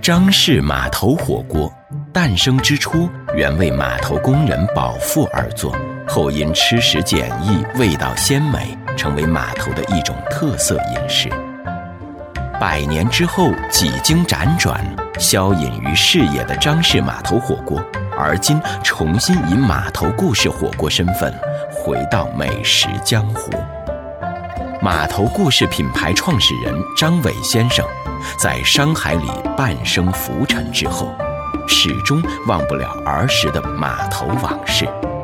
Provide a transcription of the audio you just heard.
张氏码头火锅诞生之初，原为码头工人饱腹而作，后因吃食简易，味道鲜美，成为码头的一种特色饮食。100年之后，几经辗转，消隐于视野的张氏码头火锅，而今重新以码头故事火锅身份回到美食江湖。码头故事品牌创始人张伟先生，在商海里半生浮沉之后，始终忘不了儿时的码头往事。